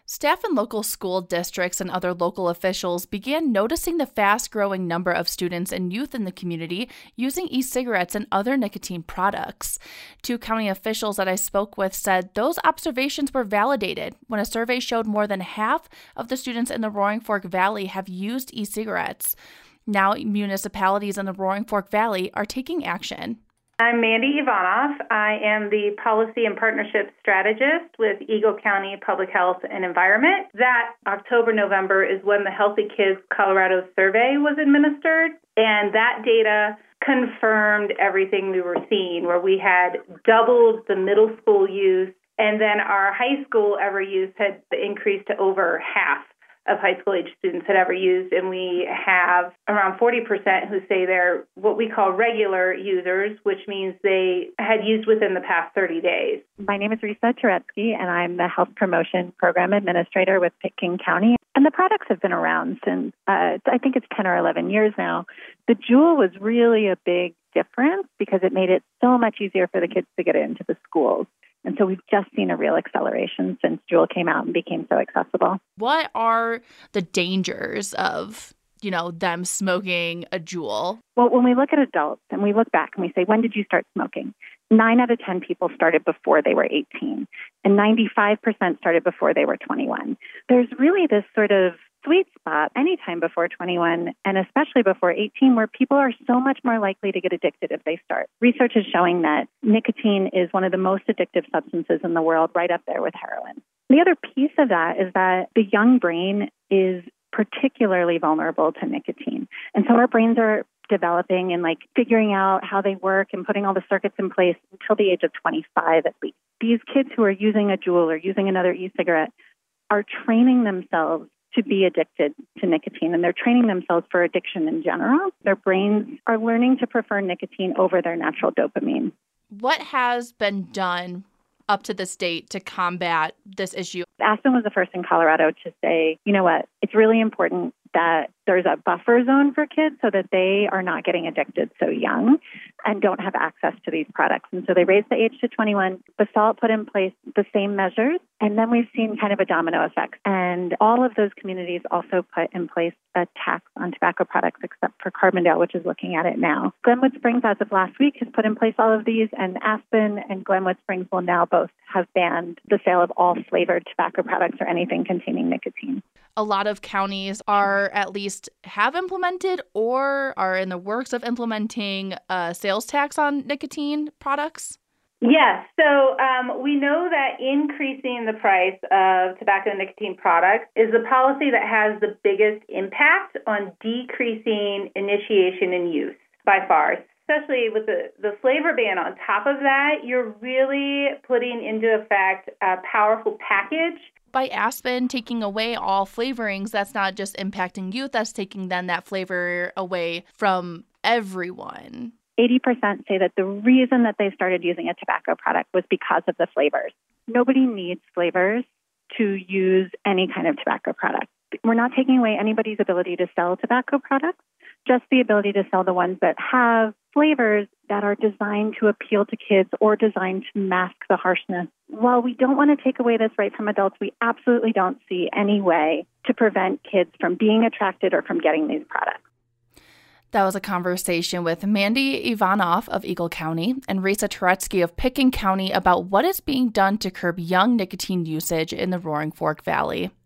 Staff in local school districts and other local officials began noticing the fast-growing number of students and youth in the community using e-cigarettes and other nicotine products. 2 county officials that I spoke with said those observations were validated when a survey showed more than half of the students in the Roaring Fork Valley have used e-cigarettes. Now, municipalities in the Roaring Fork Valley are taking action. I'm Mandy Ivanoff. I am the Policy and Partnership Strategist with Eagle County Public Health and Environment. That October-November is when the Healthy Kids Colorado survey was administered, and that data confirmed everything we were seeing, where we had doubled the middle school use, and then our high school ever use had increased to over half of high school age students had ever used, and we have around 40% who say they're what we call regular users, which means they had used within the past 30 days. My name is Risa Turetsky, and I'm the Health Promotion Program Administrator with Pitt King County. And the products have been around since, I think it's 10 or 11 years now. The Juul was really a big difference because it made it so much easier for the kids to get into the schools. And so we've just seen a real acceleration since Juul came out and became so accessible. What are the dangers of, them smoking a Juul? Well, when we look at adults and we look back and we say, when did you start smoking? 9 out of 10 people started before they were 18, and 95% started before they were 21. There's really this sort of sweet spot anytime before 21 and especially before 18 where people are so much more likely to get addicted if they start. Research is showing that nicotine is one of the most addictive substances in the world, right up there with heroin. The other piece of that is that the young brain is particularly vulnerable to nicotine. And so our brains are developing and figuring out how they work and putting all the circuits in place until the age of 25 at least. These kids who are using a Juul or using another e-cigarette are training themselves to be addicted to nicotine, and they're training themselves for addiction in general. Their brains are learning to prefer nicotine over their natural dopamine. What has been done up to this date to combat this issue? Aspen was the first in Colorado to say, you know what, it's really important that there's a buffer zone for kids so that they are not getting addicted so young and don't have access to these products. And so they raised the age to 21. Basalt put in place the same measures, and then we've seen kind of a domino effect. And all of those communities also put in place a tax on tobacco products, except for Carbondale, which is looking at it now. Glenwood Springs, as of last week, has put in place all of these, and Aspen and Glenwood Springs will now both have banned the sale of all flavored tobacco products or anything containing nicotine. A lot of counties are at least have implemented or are in the works of implementing a sales tax on nicotine products. Yes. So we know that increasing the price of tobacco and nicotine products is the policy that has the biggest impact on decreasing initiation and use by far. Especially with the flavor ban on top of that, you're really putting into effect a powerful package. By Aspen taking away all flavorings, that's not just impacting youth, that's taking then that flavor away from everyone. 80% say that the reason that they started using a tobacco product was because of the flavors. Nobody needs flavors to use any kind of tobacco product. We're not taking away anybody's ability to sell tobacco products, just the ability to sell the ones that have flavors that are designed to appeal to kids or designed to mask the harshness. While we don't want to take away this right from adults, we absolutely don't see any way to prevent kids from being attracted or from getting these products. That was a conversation with Mandy Ivanoff of Eagle County and Risa Turetsky of Pitt King County about what is being done to curb young nicotine usage in the Roaring Fork Valley.